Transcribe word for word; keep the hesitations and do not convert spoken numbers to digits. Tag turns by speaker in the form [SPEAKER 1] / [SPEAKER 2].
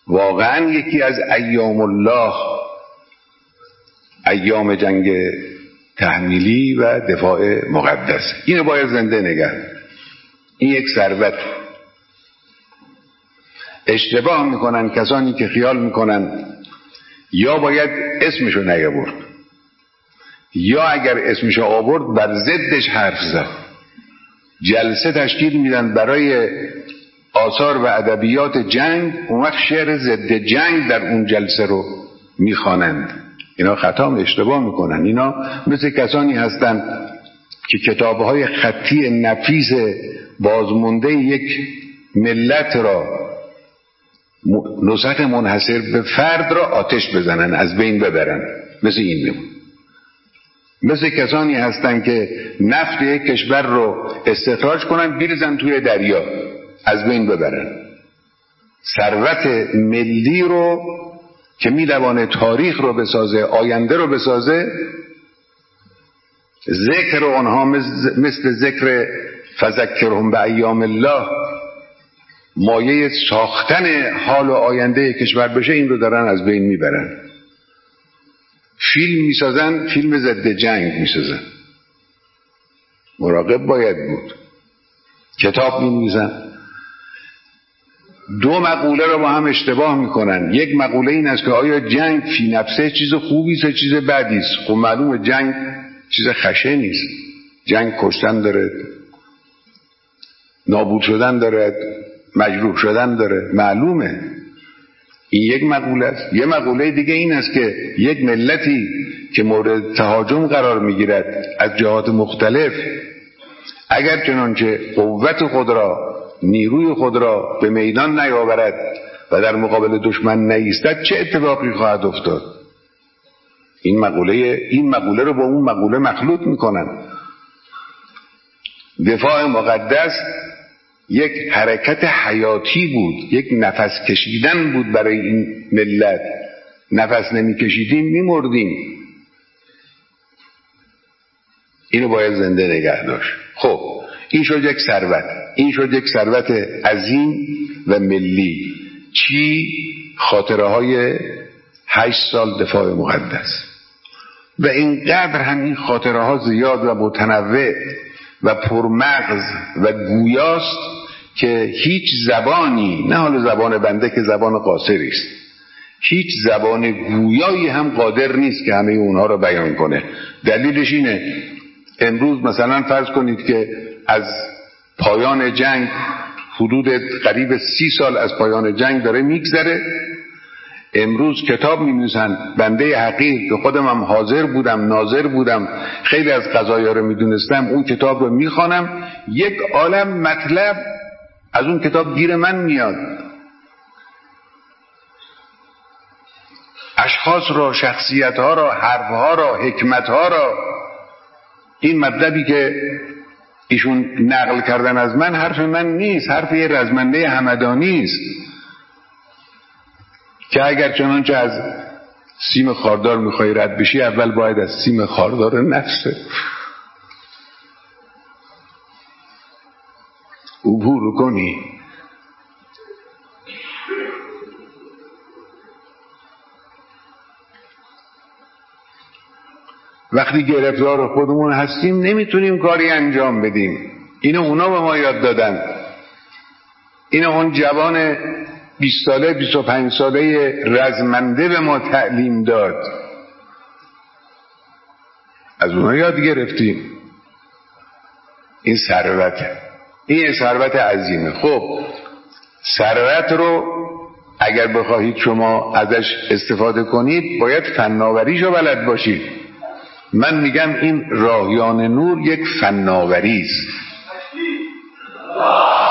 [SPEAKER 1] واقعا یکی از ایام الله، ایام جنگ تحمیلی و دفاع مقدس، اینو باید زنده نگه. این یک ثروت. اشتباه میکنن کسانی که خیال میکنن یا باید اسمشو نیاورد یا اگر اسمشو آورد بر ضدش حرف زد. جلسه تشکیل میدن برای آثار و ادبیات جنگ، اون وقت شعر ضد جنگ در اون جلسه رو میخوانند. اینا خطا، اشتباه میکنن. اینا مثل کسانی هستن که کتابهای خطی نفیس بازمونده یک ملت را، نسخ منحصر به فرد را آتش بزنن، از بین ببرن. مثل این میمون. مثل کسانی هستن که نفت یک کشور رو استخراج کنن بریزن توی دریا، از بین ببرن. ثروت ملی رو که می‌تواند تاریخ رو بسازه، آینده رو بسازه، ذکر آنها مثل ذکر فذکرهم بایام الله مایه ساختن حال و آینده کشور بشه، این رو دارن از بین میبرن. فیلم میسازن، فیلم ضد جنگ میسازن. مراقب باید بود. کتاب می‌نویسن. دو مقوله رو با هم اشتباه میکنن. یک مقوله این است که آیا جنگ فی نفسه چیز خوبی است چیز بدی است؟ خب معلومه جنگ چیز خشه نیست. جنگ کشتن داره، نابود شدن داره، مجروح شدن داره، معلومه. این یک مقوله است. یه مقوله دیگه این است که یک ملتی که مورد تهاجم قرار میگیرد از جهات مختلف، اگر چنانچه قوت خود را، نیروی خود را به میدان نیاورد و در مقابل دشمن نایستد، چه اتفاقی خواهد افتاد؟ این مقوله این مقوله رو با اون مقوله مخلوط میکنن. دفاع مقدس یک حرکت حیاتی بود، یک نفس کشیدن بود برای این ملت. نفس نمی کشیدیم میمردیم. اینو باید زنده نگه داشت. خب این شد یک ثروت، این شد یک ثروت عظیم و ملی. چی؟ خاطره های هشت سال دفاع مقدس. و اینقدر همین خاطره ها زیاد و متنوع و پرمغز و گویاست که هیچ زبانی، نه حال زبان بنده که زبان قاصری است، هیچ زبان گویایی هم قادر نیست که همه اونها رو بیان کنه. دلیلش اینه امروز مثلا فرض کنید که از پایان جنگ حدود قریب سی سال از پایان جنگ داره میگذره. امروز کتاب می‌نویسن، بنده حقیر که خودم هم حاضر بودم، ناظر بودم، خیلی از قضایا رو میدونستم، اون کتاب رو میخوانم، یک عالم مطلب از اون کتاب گیر من میاد. اشخاص را، شخصیت ها را، حرف ها را، حکمت ها را. این مطلبی که ایشون نقل کردن از من حرف من نیست، حرف یه رزمنده همدانی است که اگر چنانچه از سیم خاردار میخوای رد بشی، اول باید از سیم خاردار نفسه عبور کنی. وقتی گرفتار خودمون هستیم نمیتونیم کاری انجام بدیم. اینو اونا به ما یاد دادن. اینو اون جوان بیست ساله، بیست و پنج ساله رزمنده به ما تعلیم داد. از اونا یاد گرفتیم. این ثروته، این ثروت عظیمه. خب ثروت رو اگر بخواهید شما ازش استفاده کنید باید فناوریشو بلد باشید. من میگم این راهیان نور یک فناوری است.